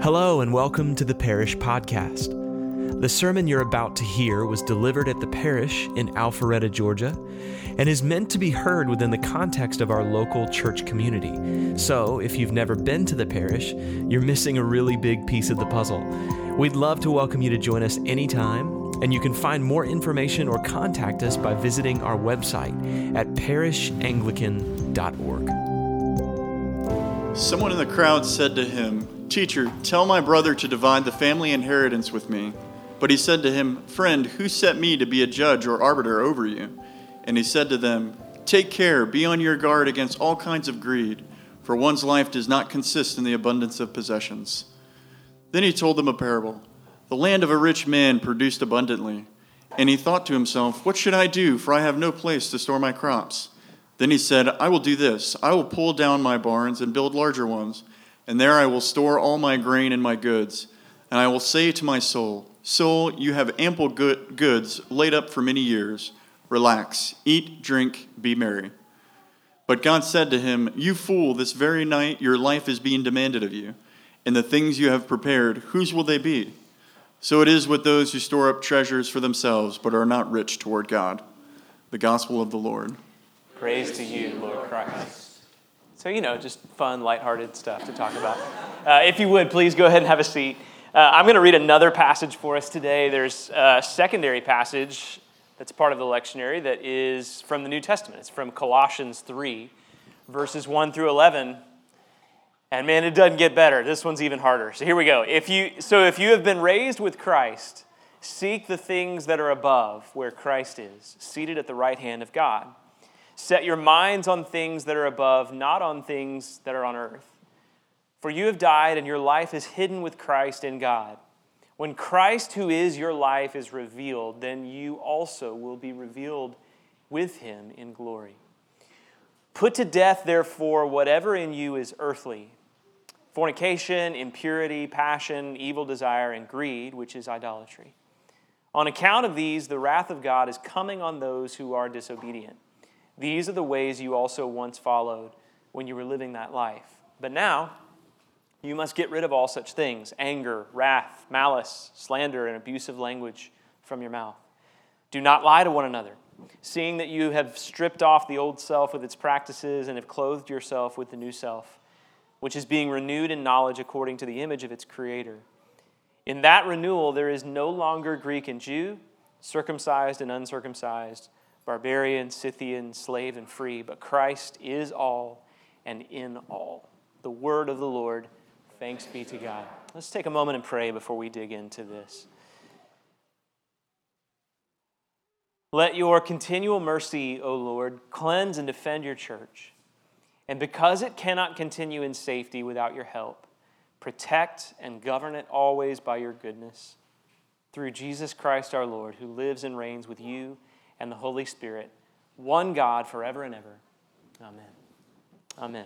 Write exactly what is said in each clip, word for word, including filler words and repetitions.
Hello and welcome to the Parish Podcast. The sermon you're about to hear was delivered at the parish in Alpharetta, Georgia, and is meant to be heard within the context of our local church community. So, if you've never been to the parish, you're missing a really big piece of the puzzle. We'd love to welcome you to join us anytime, and you can find more information or contact us by visiting our website at parish anglican dot org. Someone in the crowd said to him, "Teacher, tell my brother to divide the family inheritance with me." But he said to him, "Friend, who set me to be a judge or arbiter over you?" And he said to them, "Take care, be on your guard against all kinds of greed, for one's life does not consist in the abundance of possessions." Then he told them a parable. The land of a rich man produced abundantly, and he thought to himself, "What should I do, for I have no place to store my crops?" Then he said, "I will do this. I will pull down my barns and build larger ones, and there I will store all my grain and my goods. And I will say to my soul, 'Soul, you have ample good goods laid up for many years. Relax, eat, drink, be merry.' But God said to him, 'You fool, this very night your life is being demanded of you, and the things you have prepared, whose will they be?' So it is with those who store up treasures for themselves, but are not rich toward God." The Gospel of the Lord. Praise to you, Lord Christ. So, you know, just fun, lighthearted stuff to talk about. Uh, if you would, please go ahead and have a seat. Uh, I'm going to read another passage for us today. There's a secondary passage that's part of the lectionary that is from the New Testament. It's from Colossians three, verses one through eleven. And man, it doesn't get better. This one's even harder. So here we go. If you, so if you have been raised with Christ, seek the things that are above, where Christ is, seated at the right hand of God. Set your minds on things that are above, not on things that are on earth. For you have died, and your life is hidden with Christ in God. When Christ, who is your life, is revealed, then you also will be revealed with him in glory. Put to death, therefore, whatever in you is earthly: fornication, impurity, passion, evil desire, and greed, which is idolatry. On account of these, the wrath of God is coming on those who are disobedient. These are the ways you also once followed when you were living that life. But now, you must get rid of all such things: anger, wrath, malice, slander, and abusive language from your mouth. Do not lie to one another, seeing that you have stripped off the old self with its practices and have clothed yourself with the new self, which is being renewed in knowledge according to the image of its Creator. In that renewal, there is no longer Greek and Jew, circumcised and uncircumcised, barbarian, Scythian, slave and free, but Christ is all and in all. The word of the Lord. Thanks be to God. Let's take a moment and pray before we dig into this. Let your continual mercy, O Lord, cleanse and defend your church. And because it cannot continue in safety without your help, protect and govern it always by your goodness. Through Jesus Christ our Lord, who lives and reigns with you and the Holy Spirit, one God forever and ever. Amen. Amen.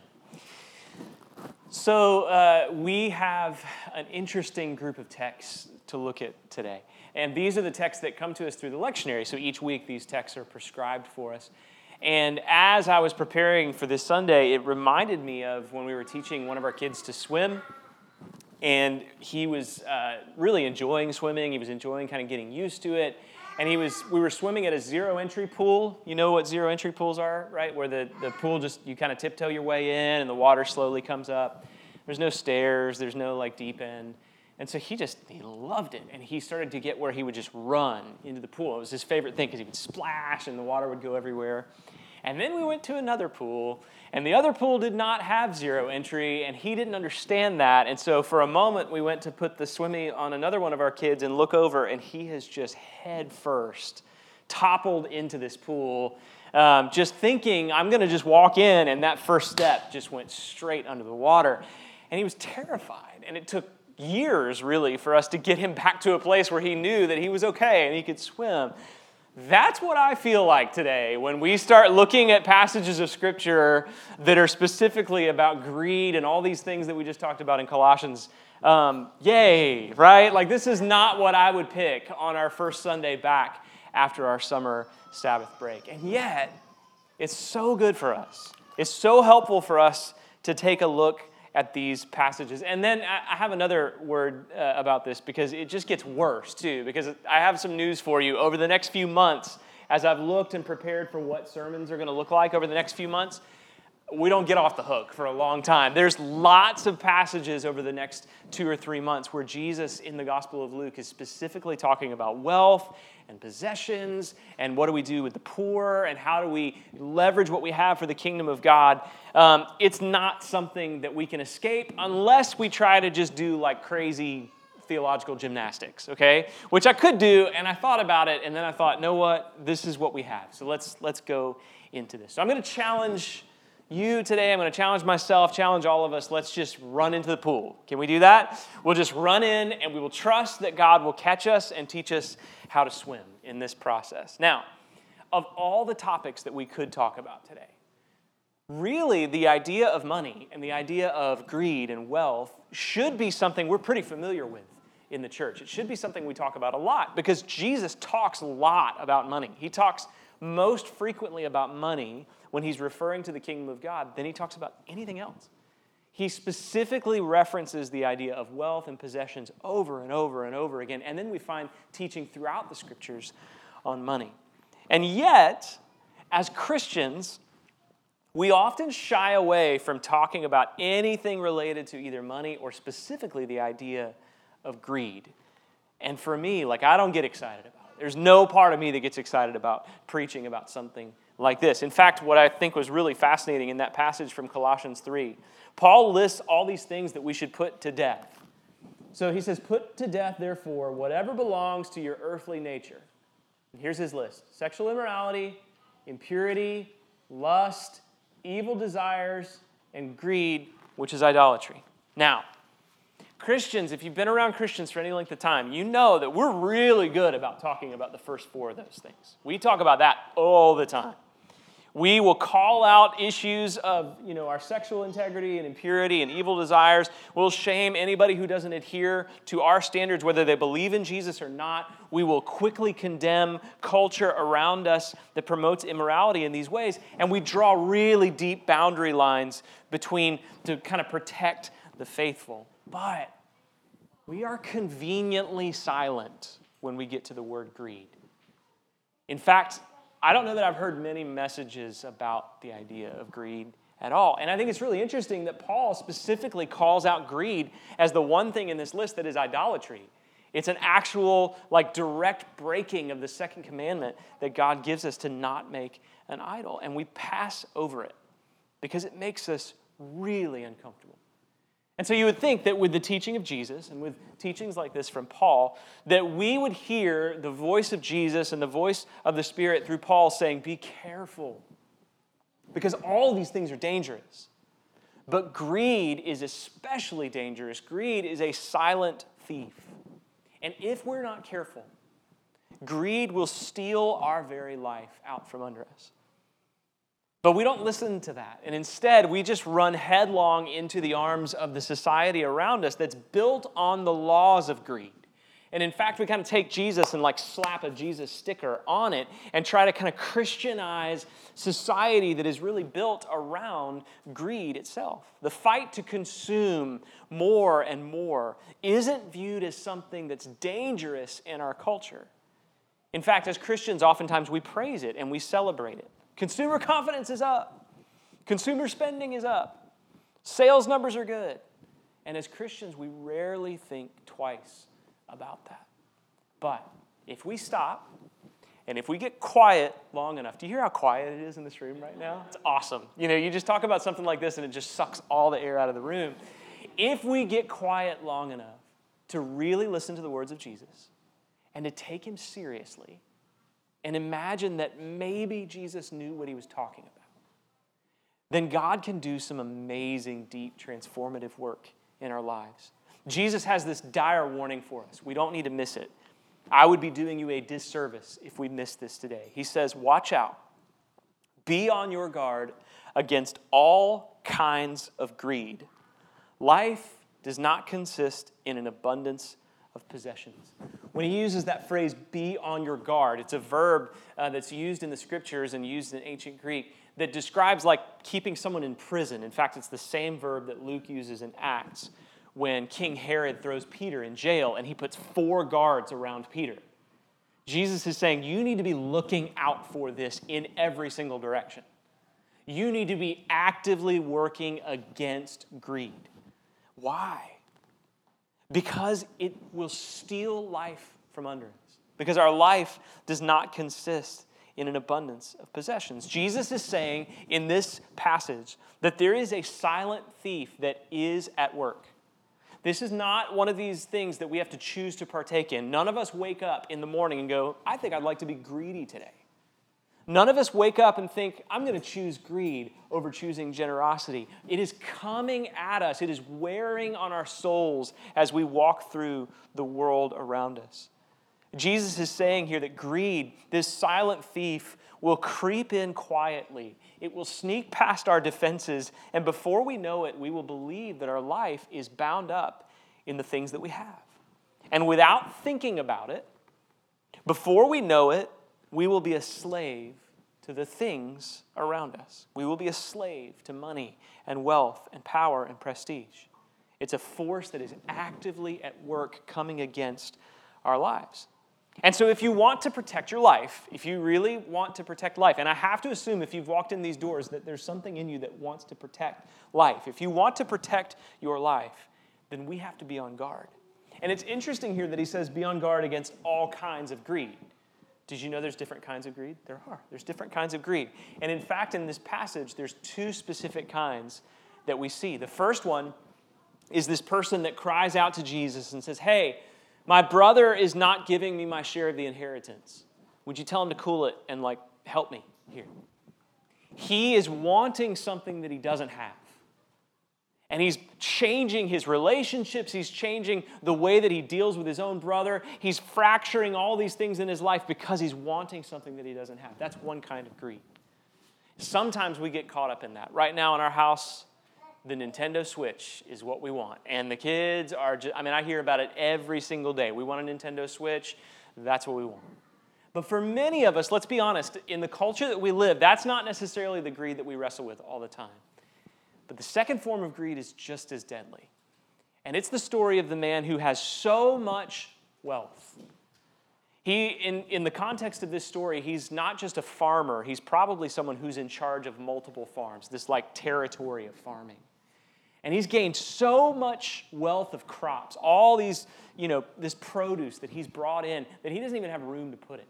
So uh, we have an interesting group of texts to look at today. And these are the texts that come to us through the lectionary. So each week these texts are prescribed for us. And as I was preparing for this Sunday, it reminded me of when we were teaching one of our kids to swim. And he was uh, really enjoying swimming. He was enjoying kind of getting used to it. And he was. We were swimming at a zero-entry pool. You know what zero-entry pools are, right? Where the, the pool just, you kind of tiptoe your way in and the water slowly comes up. There's no stairs. There's no, like, deep end. And so he just, he loved it. And he started to get where he would just run into the pool. It was his favorite thing because he would splash and the water would go everywhere. And then we went to another pool, and the other pool did not have zero entry, and he didn't understand that. And so for a moment, we went to put the swimming on another one of our kids and look over, and he has just head first toppled into this pool, um, just thinking, I'm going to just walk in, and that first step just went straight under the water. And he was terrified, and it took years, really, for us to get him back to a place where he knew that he was okay and he could swim. That's what I feel like today when we start looking at passages of Scripture that are specifically about greed and all these things that we just talked about in Colossians. Um, yay, right? Like, this is not what I would pick on our first Sunday back after our summer Sabbath break. And yet, it's so good for us. It's so helpful for us to take a look at these passages. And then I have another word uh, about this because it just gets worse too, because I have some news for you. Over the next few months, as I've looked and prepared for what sermons are going to look like over the next few months, we don't get off the hook for a long time. There's lots of passages over the next two or three months where Jesus in the Gospel of Luke is specifically talking about wealth and possessions and what do we do with the poor and how do we leverage what we have for the kingdom of God. Um, it's not something that we can escape unless we try to just do like crazy theological gymnastics, okay? Which I could do, and I thought about it, and then I thought, know what? This is what we have. So let's let's go into this. So I'm going to challenge you today. I'm going to challenge myself, challenge all of us. Let's just run into the pool. Can we do that? We'll just run in and we will trust that God will catch us and teach us how to swim in this process. Now, of all the topics that we could talk about today, really the idea of money and the idea of greed and wealth should be something we're pretty familiar with in the church. It should be something we talk about a lot because Jesus talks a lot about money. He talks most frequently about money when he's referring to the kingdom of God than he talks about anything else. He specifically references the idea of wealth and possessions over and over and over again. And then we find teaching throughout the scriptures on money. And yet, as Christians, we often shy away from talking about anything related to either money or specifically the idea of greed. And for me, like, I don't get excited about it. There's no part of me that gets excited about preaching about something like this. In fact, what I think was really fascinating in that passage from Colossians three, Paul lists all these things that we should put to death. So he says, put to death, therefore, whatever belongs to your earthly nature. And here's his list: sexual immorality, impurity, lust, evil desires, and greed, which is idolatry. Now, Christians, if you've been around Christians for any length of time, you know that we're really good about talking about the first four of those things. We talk about that all the time. We will call out issues of, you know, our sexual integrity and impurity and evil desires. We'll shame anybody who doesn't adhere to our standards, whether they believe in Jesus or not. We will quickly condemn culture around us that promotes immorality in these ways. And we draw really deep boundary lines between to kind of protect the faithful. But we are conveniently silent when we get to the word greed. In fact, I don't know that I've heard many messages about the idea of greed at all. And I think it's really interesting that Paul specifically calls out greed as the one thing in this list that is idolatry. It's an actual, like, direct breaking of the second commandment that God gives us to not make an idol. And we pass over it because it makes us really uncomfortable. And so you would think that with the teaching of Jesus and with teachings like this from Paul, that we would hear the voice of Jesus and the voice of the Spirit through Paul saying, be careful, because all of these things are dangerous. But greed is especially dangerous. Greed is a silent thief. And if we're not careful, greed will steal our very life out from under us. But we don't listen to that. And instead, we just run headlong into the arms of the society around us that's built on the laws of greed. And in fact, we kind of take Jesus and like slap a Jesus sticker on it and try to kind of Christianize society that is really built around greed itself. The fight to consume more and more isn't viewed as something that's dangerous in our culture. In fact, as Christians, oftentimes we praise it and we celebrate it. Consumer confidence is up. Consumer spending is up. Sales numbers are good. And as Christians, we rarely think twice about that. But if we stop and if we get quiet long enough, do you hear how quiet it is in this room right now? It's awesome. You know, you just talk about something like this and it just sucks all the air out of the room. If we get quiet long enough to really listen to the words of Jesus and to take him seriously, and imagine that maybe Jesus knew what he was talking about, then God can do some amazing, deep, transformative work in our lives. Jesus has this dire warning for us. We don't need to miss it. I would be doing you a disservice if we missed this today. He says, watch out. Be on your guard against all kinds of greed. Life does not consist in an abundance of possessions. When he uses that phrase, be on your guard, it's a verb uh, that's used in the scriptures and used in ancient Greek that describes like keeping someone in prison. In fact, it's the same verb that Luke uses in Acts when King Herod throws Peter in jail and he puts four guards around Peter. Jesus is saying you need to be looking out for this in every single direction. You need to be actively working against greed. Why? Because it will steal life from under us. Because our life does not consist in an abundance of possessions. Jesus is saying in this passage that there is a silent thief that is at work. This is not one of these things that we have to choose to partake in. None of us wake up in the morning and go, I think I'd like to be greedy today. None of us wake up and think, I'm going to choose greed over choosing generosity. It is coming at us. It is wearing on our souls as we walk through the world around us. Jesus is saying here that greed, this silent thief, will creep in quietly. It will sneak past our defenses, and before we know it, we will believe that our life is bound up in the things that we have. And without thinking about it, before we know it, we will be a slave to the things around us. We will be a slave to money and wealth and power and prestige. It's a force that is actively at work coming against our lives. And so if you want to protect your life, if you really want to protect life, and I have to assume if you've walked in these doors that there's something in you that wants to protect life. If you want to protect your life, then we have to be on guard. And it's interesting here that he says be on guard against all kinds of greed. Did you know there's different kinds of greed? There are. There's different kinds of greed. And in fact, in this passage, there's two specific kinds that we see. The first one is this person that cries out to Jesus and says, hey, my brother is not giving me my share of the inheritance. Would you tell him to cool it and like help me here? He is wanting something that he doesn't have. And he's changing his relationships. He's changing the way that he deals with his own brother. He's fracturing all these things in his life because he's wanting something that he doesn't have. That's one kind of greed. Sometimes we get caught up in that. Right now in our house, the Nintendo Switch is what we want. And the kids are just, I mean, I hear about it every single day. We want a Nintendo Switch. That's what we want. But for many of us, let's be honest, in the culture that we live, that's not necessarily the greed that we wrestle with all the time. But the second form of greed is just as deadly. And it's the story of the man who has so much wealth. He, in, in the context of this story, he's not just a farmer. He's probably someone who's in charge of multiple farms, this like territory of farming. And he's gained so much wealth of crops, all these, you know, this produce that he's brought in that he doesn't even have room to put it.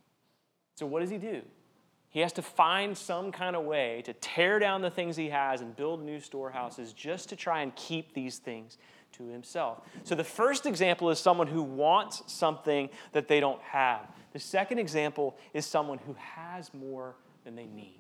So what does he do? He has to find some kind of way to tear down the things he has and build new storehouses just to try and keep these things to himself. So the first example is someone who wants something that they don't have. The second example is someone who has more than they need.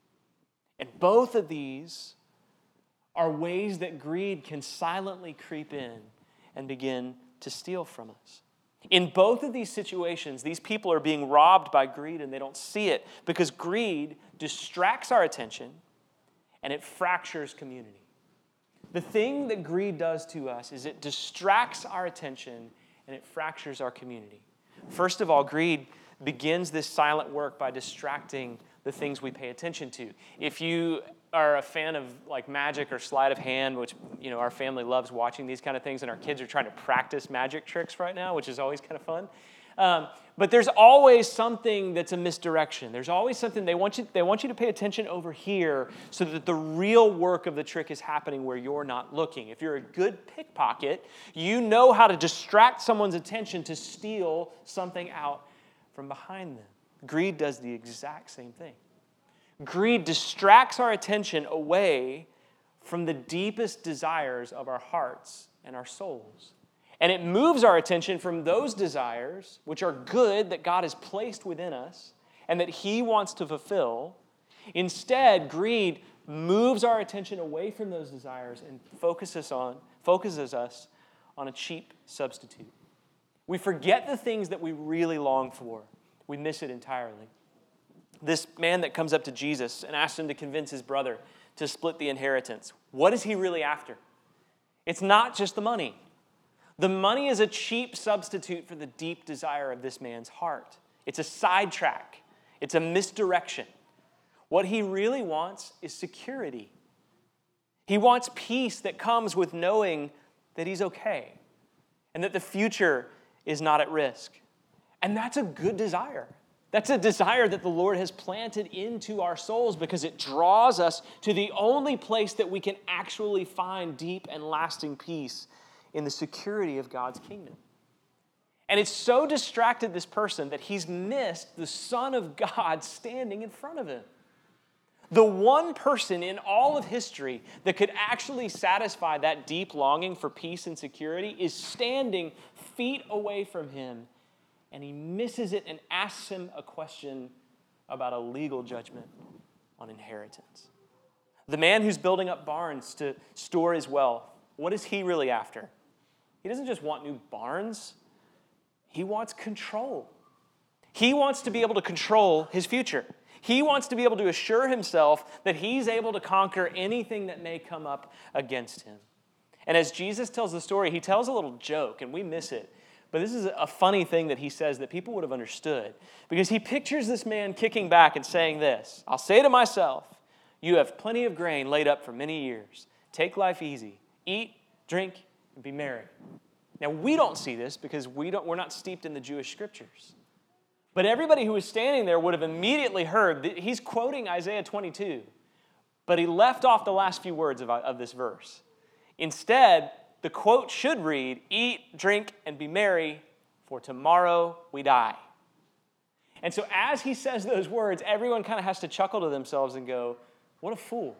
And both of these are ways that greed can silently creep in and begin to steal from us. In both of these situations, these people are being robbed by greed and they don't see it because greed distracts our attention and it fractures community. The thing that greed does to us is it distracts our attention and it fractures our community. First of all, greed begins this silent work by distracting the things we pay attention to. If you are a fan of like magic or sleight of hand, which, you know, our family loves watching these kind of things, and our kids are trying to practice magic tricks right now, which is always kind of fun. Um, but there's always something that's a misdirection. There's always something they want you, they want you to pay attention over here so that the real work of the trick is happening where you're not looking. If you're a good pickpocket, you know how to distract someone's attention to steal something out from behind them. Greed does the exact same thing. Greed distracts our attention away from the deepest desires of our hearts and our souls. And it moves our attention from those desires, which are good, that God has placed within us and that He wants to fulfill. Instead, greed moves our attention away from those desires and focuses on focuses us on a cheap substitute. We forget the things that we really long for. We miss it entirely. This man that comes up to Jesus and asks him to convince his brother to split the inheritance, what is he really after? It's not just the money. The money is a cheap substitute for the deep desire of this man's heart. It's a sidetrack. It's a misdirection. What he really wants is security. He wants peace that comes with knowing that he's okay and that the future is not at risk. And that's a good desire. That's a desire that the Lord has planted into our souls because it draws us to the only place that we can actually find deep and lasting peace in the security of God's kingdom. And it's so distracted this person that he's missed the Son of God standing in front of him. The one person in all of history that could actually satisfy that deep longing for peace and security is standing feet away from him, and he misses it and asks him a question about a legal judgment on inheritance. The man who's building up barns to store his wealth, what is he really after? He doesn't just want new barns. He wants control. He wants to be able to control his future. He wants to be able to assure himself that he's able to conquer anything that may come up against him. And as Jesus tells the story, he tells a little joke, and we miss it. But this is a funny thing that he says that people would have understood. Because he pictures this man kicking back and saying this, I'll say to myself, you have plenty of grain laid up for many years. Take life easy. Eat, drink, and be merry. Now, we don't see this because we don't, we're not steeped in the Jewish scriptures. But everybody who was standing there would have immediately heard that he's quoting Isaiah twenty-two, but he left off the last few words of, of this verse. Instead, the quote should read, eat, drink, and be merry, for tomorrow we die. And so as he says those words, everyone kind of has to chuckle to themselves and go, what a fool.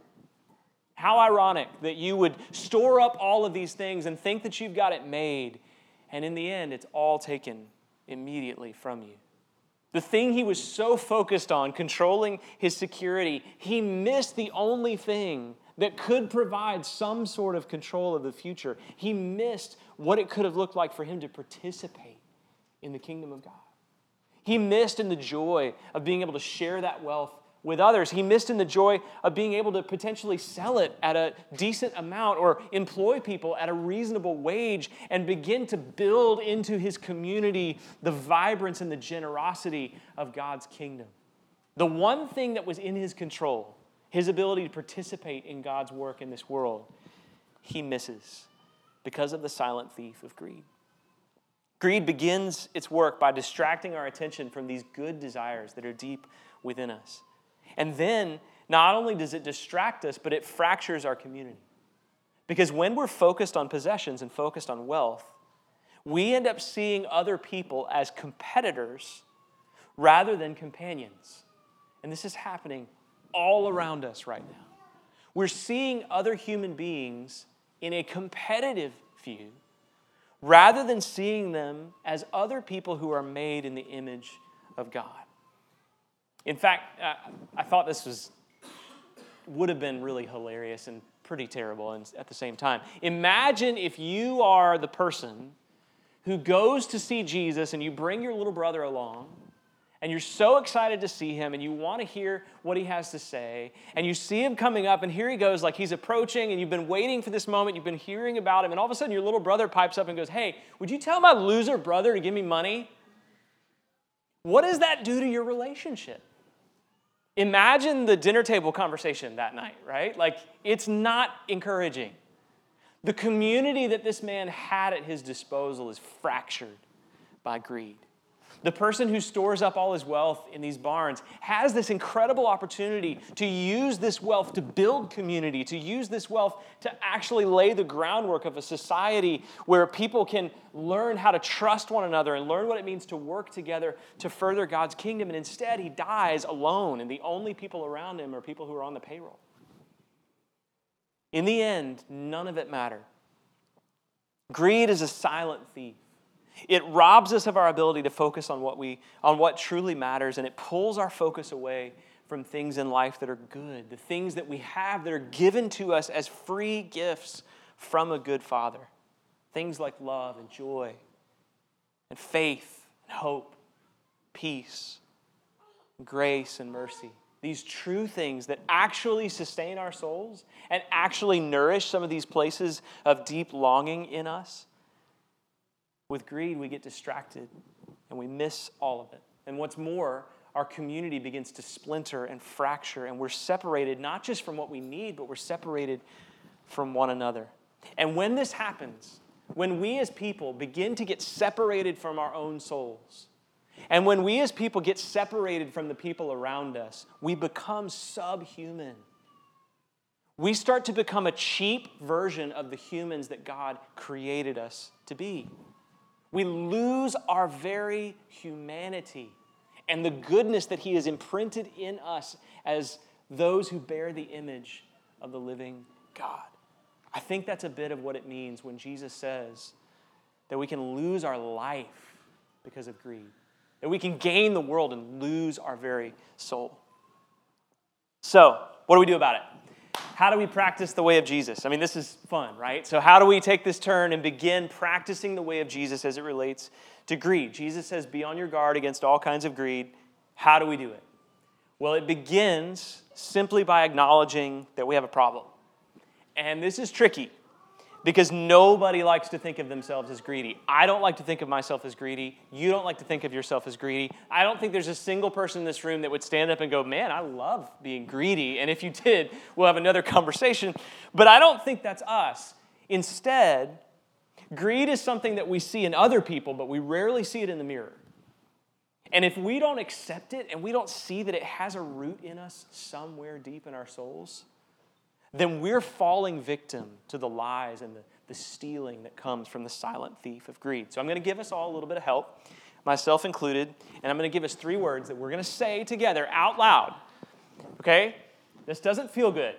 How ironic that you would store up all of these things and think that you've got it made, and in the end, it's all taken immediately from you. The thing he was so focused on, controlling his security, he missed the only thing that could provide some sort of control of the future. He missed what it could have looked like for him to participate in the kingdom of God. He missed in the joy of being able to share that wealth with others. He missed in the joy of being able to potentially sell it at a decent amount or employ people at a reasonable wage and begin to build into his community the vibrance and the generosity of God's kingdom. The one thing that was in his control, his ability to participate in God's work in this world, he misses because of the silent thief of greed. Greed begins its work by distracting our attention from these good desires that are deep within us. And then, not only does it distract us, but it fractures our community. Because when we're focused on possessions and focused on wealth, we end up seeing other people as competitors rather than companions. And this is happening all around us right now. We're seeing other human beings in a competitive view rather than seeing them as other people who are made in the image of God. In fact, uh, I thought this was would have been really hilarious and pretty terrible and at the same time. Imagine if you are the person who goes to see Jesus and you bring your little brother along and you're so excited to see him and you want to hear what he has to say and you see him coming up and here he goes like he's approaching and you've been waiting for this moment, you've been hearing about him and all of a sudden your little brother pipes up and goes, hey, would you tell my loser brother to give me money? What does that do to your relationship? Imagine the dinner table conversation that night, right? Like, it's not encouraging. The community that this man had at his disposal is fractured by greed. The person who stores up all his wealth in these barns has this incredible opportunity to use this wealth to build community, to use this wealth to actually lay the groundwork of a society where people can learn how to trust one another and learn what it means to work together to further God's kingdom. And instead, he dies alone, and the only people around him are people who are on the payroll. In the end, none of it mattered. Greed is a silent thief. It robs us of our ability to focus on what we, on what truly matters, and it pulls our focus away from things in life that are good, the things that we have that are given to us as free gifts from a good Father. Things like love and joy and faith and hope, peace, grace and mercy. These true things that actually sustain our souls and actually nourish some of these places of deep longing in us. With greed, we get distracted and we miss all of it. And what's more, our community begins to splinter and fracture, and we're separated not just from what we need, but we're separated from one another. And when this happens, when we as people begin to get separated from our own souls, and when we as people get separated from the people around us, we become subhuman. We start to become a cheap version of the humans that God created us to be. We lose our very humanity and the goodness that He has imprinted in us as those who bear the image of the living God. I think that's a bit of what it means when Jesus says that we can lose our life because of greed, that we can gain the world and lose our very soul. So, what do we do about it? How do we practice the way of Jesus? I mean, this is fun, right? So how do we take this turn and begin practicing the way of Jesus as it relates to greed? Jesus says, be on your guard against all kinds of greed. How do we do it? Well, it begins simply by acknowledging that we have a problem. And this is tricky because nobody likes to think of themselves as greedy. I don't like to think of myself as greedy. You don't like to think of yourself as greedy. I don't think there's a single person in this room that would stand up and go, man, I love being greedy. And if you did, we'll have another conversation. But I don't think that's us. Instead, greed is something that we see in other people, but we rarely see it in the mirror. And if we don't accept it and we don't see that it has a root in us somewhere deep in our souls, then we're falling victim to the lies and the, the stealing that comes from the silent thief of greed. So I'm going to give us all a little bit of help, myself included, and I'm going to give us three words that we're going to say together out loud. Okay? This doesn't feel good,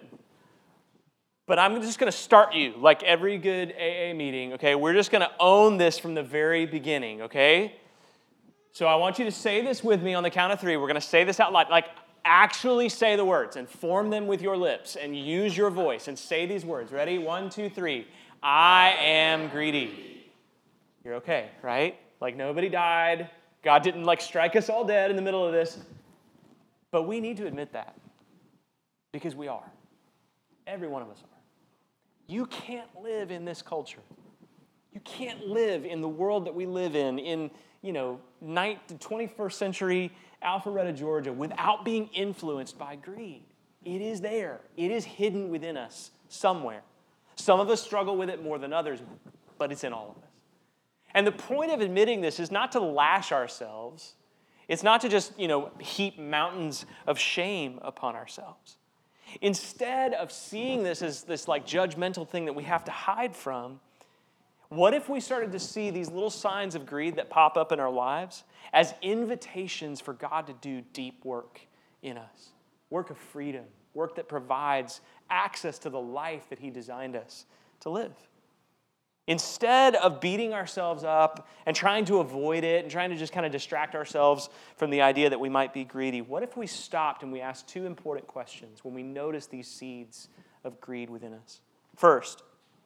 but I'm just going to start you like every good A A meeting, okay? We're just going to own this from the very beginning, okay? So I want you to say this with me on the count of three. We're going to say this out loud. Like, actually say the words and form them with your lips and use your voice and say these words. Ready? One, two, three. I am greedy. You're okay, right? Like nobody died. God didn't like strike us all dead in the middle of this. But we need to admit that because we are. Every one of us are. You can't live in this culture. You can't live in the world that we live in, in, you know, twenty-first century Alpharetta, Georgia, without being influenced by greed. It is there. It is hidden within us somewhere. Some of us struggle with it more than others, but it's in all of us. And the point of admitting this is not to lash ourselves. It's not to just, you know, heap mountains of shame upon ourselves. Instead of seeing this as this like judgmental thing that we have to hide from, what if we started to see these little signs of greed that pop up in our lives as invitations for God to do deep work in us? Work of freedom, work that provides access to the life that He designed us to live. Instead of beating ourselves up and trying to avoid it and trying to just kind of distract ourselves from the idea that we might be greedy, what if we stopped and we asked two important questions when we notice these seeds of greed within us? First,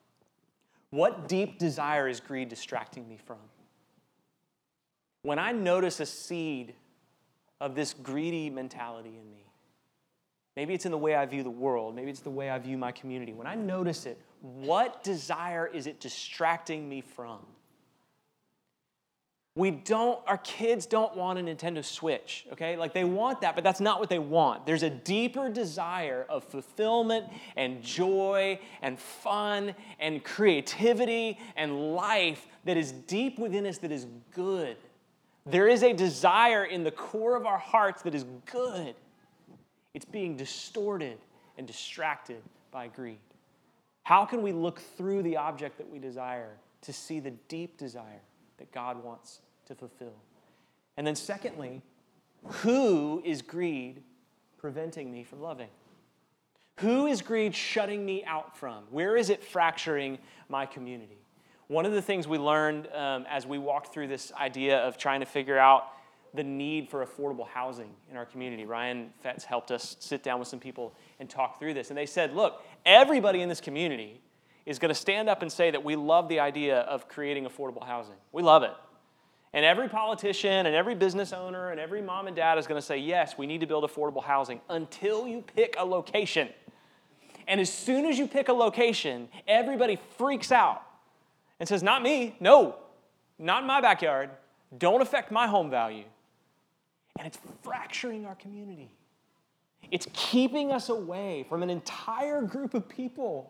what deep desire is greed distracting me from? When I notice a seed of this greedy mentality in me, maybe it's in the way I view the world, maybe it's the way I view my community. When I notice it, what desire is it distracting me from? We don't, our kids don't want a Nintendo Switch, okay? Like they want that, but that's not what they want. There's a deeper desire of fulfillment and joy and fun and creativity and life that is deep within us that is good. There is a desire in the core of our hearts that is good. It's being distorted and distracted by greed. How can we look through the object that we desire to see the deep desire that God wants to fulfill? And then secondly, who is greed preventing me from loving? Who is greed shutting me out from? Where is it fracturing my community? One of the things we learned um, as we walked through this idea of trying to figure out the need for affordable housing in our community, Ryan Fetz helped us sit down with some people and talk through this. And they said, look, everybody in this community is going to stand up and say that we love the idea of creating affordable housing. We love it. And every politician and every business owner and every mom and dad is going to say, yes, we need to build affordable housing until you pick a location. And as soon as you pick a location, everybody freaks out and says, not me. No, not in my backyard. Don't affect my home value. and it's fracturing our community. It's keeping us away from an entire group of people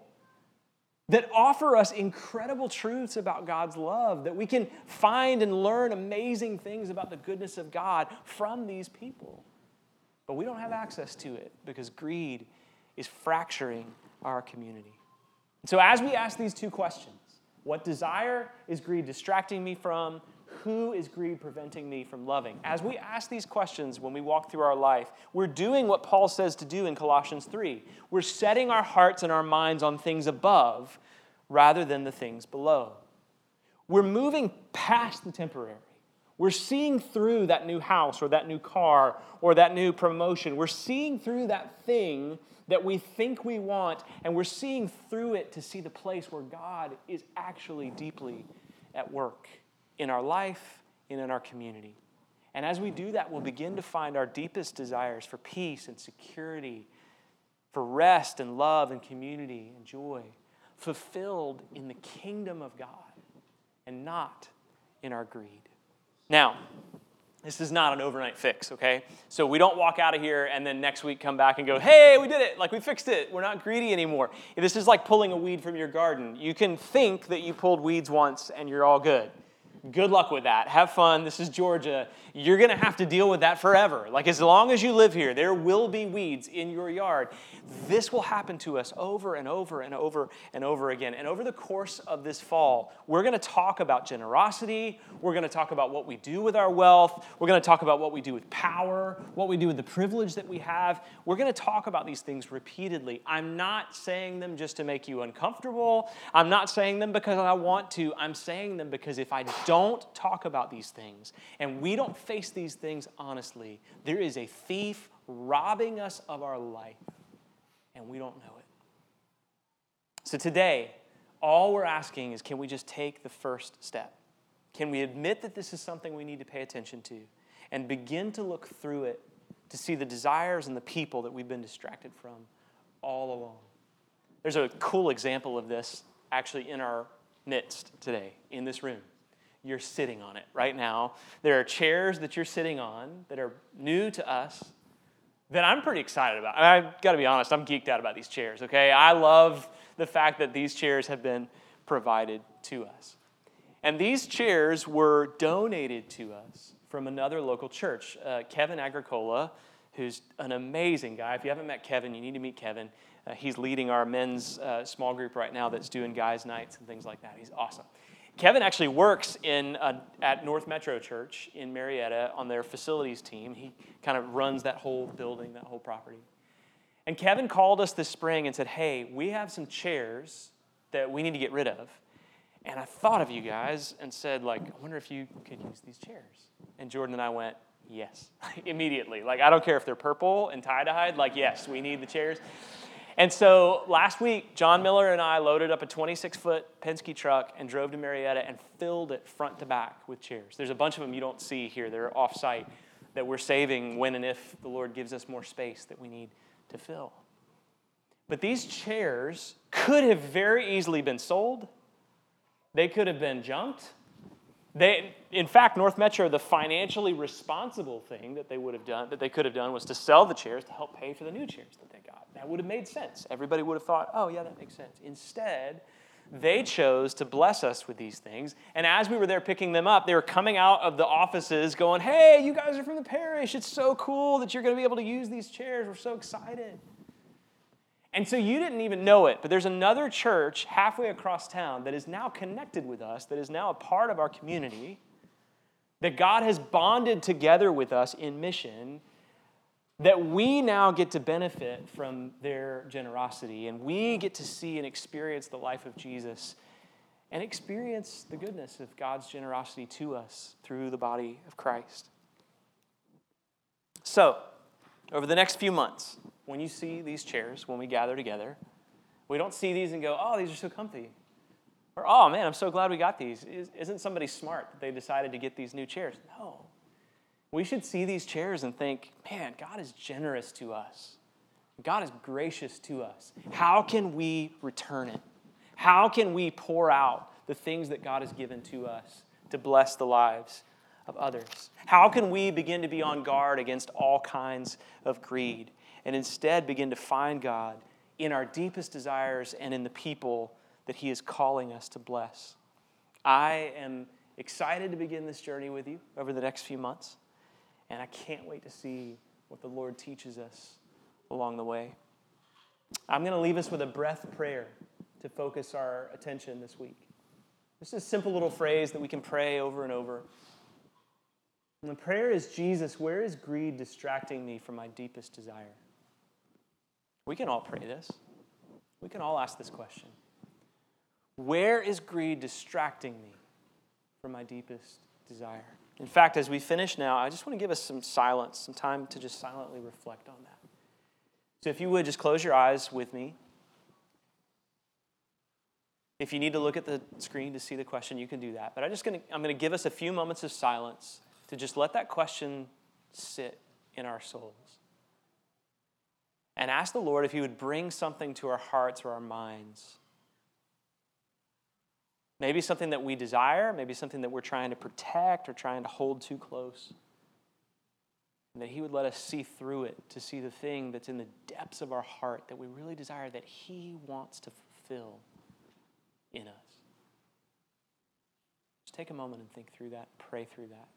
that offer us incredible truths about God's love, that we can find and learn amazing things about the goodness of God from these people. But we don't have access to it because greed is fracturing our community. And so as we ask these two questions, what desire is greed distracting me from? Who is greed preventing me from loving? As we ask these questions when we walk through our life, we're doing what Paul says to do in Colossians three. We're setting our hearts and our minds on things above rather than the things below. We're moving past the temporary. We're seeing through that new house or that new car or that new promotion. We're seeing through that thing that we think we want, and we're seeing through it to see the place where God is actually deeply at work in our life and in our community. And as we do that, we'll begin to find our deepest desires for peace and security, for rest and love and community and joy, fulfilled in the kingdom of God and not in our greed. Now, this is not an overnight fix, okay? So we don't walk out of here and then next week come back and go, hey, we did it, like we fixed it. We're not greedy anymore. This is like pulling a weed from your garden. You can think that you pulled weeds once and you're all good. Good luck with that. Have fun. This is Georgia. You're going to have to deal with that forever. Like as long as you live here, there will be weeds in your yard. This will happen to us over and over and over and over again. And over the course of this fall, we're going to talk about generosity. We're going to talk about what we do with our wealth. We're going to talk about what we do with power, what we do with the privilege that we have. We're going to talk about these things repeatedly. I'm not saying them just to make you uncomfortable. I'm not saying them because I want to. I'm saying them because if I don't Don't talk about these things, and we don't face these things honestly, there is a thief robbing us of our life, and we don't know it. So today, all we're asking is, can we just take the first step? Can we admit that this is something we need to pay attention to, and begin to look through it to see the desires and the people that we've been distracted from all along? There's a cool example of this actually in our midst today, in this room. You're sitting on it right now. There are chairs that you're sitting on that are new to us that I'm pretty excited about. I've got to be honest, I'm geeked out about these chairs, okay? I love the fact that these chairs have been provided to us. And these chairs were donated to us from another local church. Uh, Kevin Agricola, who's an amazing guy. If you haven't met Kevin, you need to meet Kevin. Uh, he's leading our men's uh, small group right now that's doing guys' nights and things like that. He's awesome. Kevin actually works in uh, at North Metro Church in Marietta on their facilities team. He kind of runs that whole building, that whole property. And Kevin called us this spring and said, hey, we have some chairs that we need to get rid of. And I thought of you guys and said, like, I wonder if you could use these chairs. And Jordan and I went, yes, immediately. Like, I don't care if they're purple and tie-dyed. Like, yes, we need the chairs. And so last week, John Miller and I loaded up a twenty-six foot Penske truck and drove to Marietta and filled it front to back with chairs. There's a bunch of them you don't see here. They're off-site that we're saving when and if the Lord gives us more space that we need to fill. But these chairs could have very easily been sold. They could have been junked. They, in fact, North Metro, the financially responsible thing that they would have done, that they could have done, was to sell the chairs to help pay for the new chairs that they got. That would have made sense. Everybody would have thought, oh, yeah, that makes sense. Instead, they chose to bless us with these things. And as we were there picking them up, they were coming out of the offices going, hey, you guys are from the parish. It's so cool that you're going to be able to use these chairs. We're so excited. And so you didn't even know it, but there's another church halfway across town that is now connected with us, that is now a part of our community, that God has bonded together with us in mission, that we now get to benefit from their generosity, and we get to see and experience the life of Jesus and experience the goodness of God's generosity to us through the body of Christ. So, over the next few months, when you see these chairs, when we gather together, we don't see these and go, oh, these are so comfy. Or, oh, man, I'm so glad we got these. Isn't somebody smart that they decided to get these new chairs? No. We should see these chairs and think, man, God is generous to us. God is gracious to us. How can we return it? How can we pour out the things that God has given to us to bless the lives of others? How can we begin to be on guard against all kinds of greed and instead begin to find God in our deepest desires and in the people that He is calling us to bless? I am excited to begin this journey with you over the next few months, and I can't wait to see what the Lord teaches us along the way. I'm going to leave us with a breath prayer to focus our attention this week. This is a simple little phrase that we can pray over and over. And the prayer is, Jesus, where is greed distracting me from my deepest desire? We can all pray this. We can all ask this question. Where is greed distracting me from my deepest desire? In fact, as we finish now, I just want to give us some silence, some time to just silently reflect on that. So if you would, just close your eyes with me. If you need to look at the screen to see the question, you can do that. But I'm just going to, I'm going to give us a few moments of silence to just let that question sit in our souls. And ask the Lord if He would bring something to our hearts or our minds. Maybe something that we desire, maybe something that we're trying to protect or trying to hold too close. And that He would let us see through it to see the thing that's in the depths of our heart that we really desire, that He wants to fulfill in us. Just take a moment and think through that, pray through that.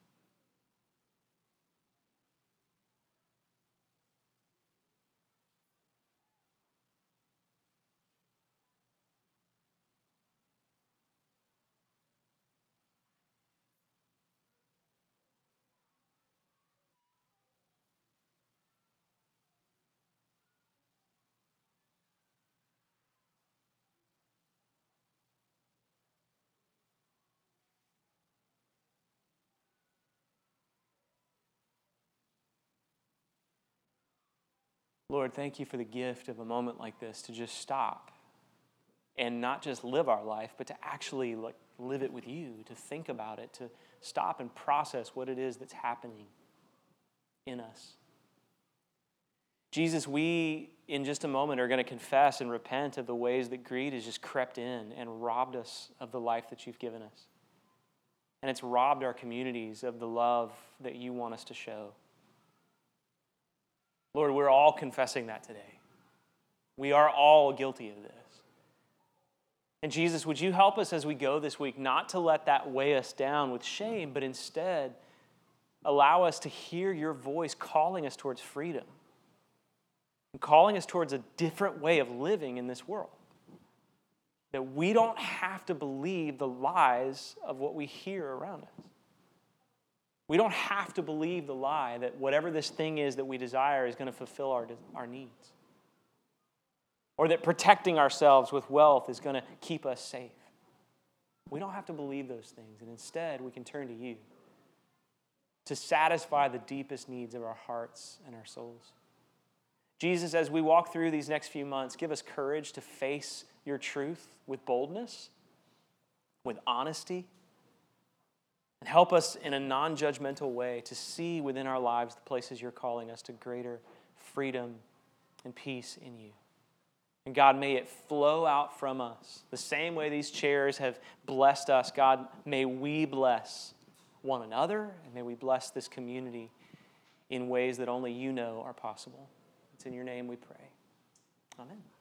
Lord, thank You for the gift of a moment like this to just stop and not just live our life, but to actually like live it with You, to think about it, to stop and process what it is that's happening in us. Jesus, we, in just a moment, are going to confess and repent of the ways that greed has just crept in and robbed us of the life that You've given us. And it's robbed our communities of the love that You want us to show. Lord, we're all confessing that today. We are all guilty of this. And Jesus, would You help us as we go this week not to let that weigh us down with shame, but instead allow us to hear Your voice calling us towards freedom and calling us towards a different way of living in this world. That we don't have to believe the lies of what we hear around us. We don't have to believe the lie that whatever this thing is that we desire is going to fulfill our, our needs. Or that protecting ourselves with wealth is going to keep us safe. We don't have to believe those things. And instead, we can turn to You to satisfy the deepest needs of our hearts and our souls. Jesus, as we walk through these next few months, give us courage to face Your truth with boldness, with honesty, and help us in a non-judgmental way to see within our lives the places You're calling us to greater freedom and peace in You. And God, may it flow out from us. The same way these chairs have blessed us, God, may we bless one another, and may we bless this community in ways that only You know are possible. It's in Your name we pray. Amen.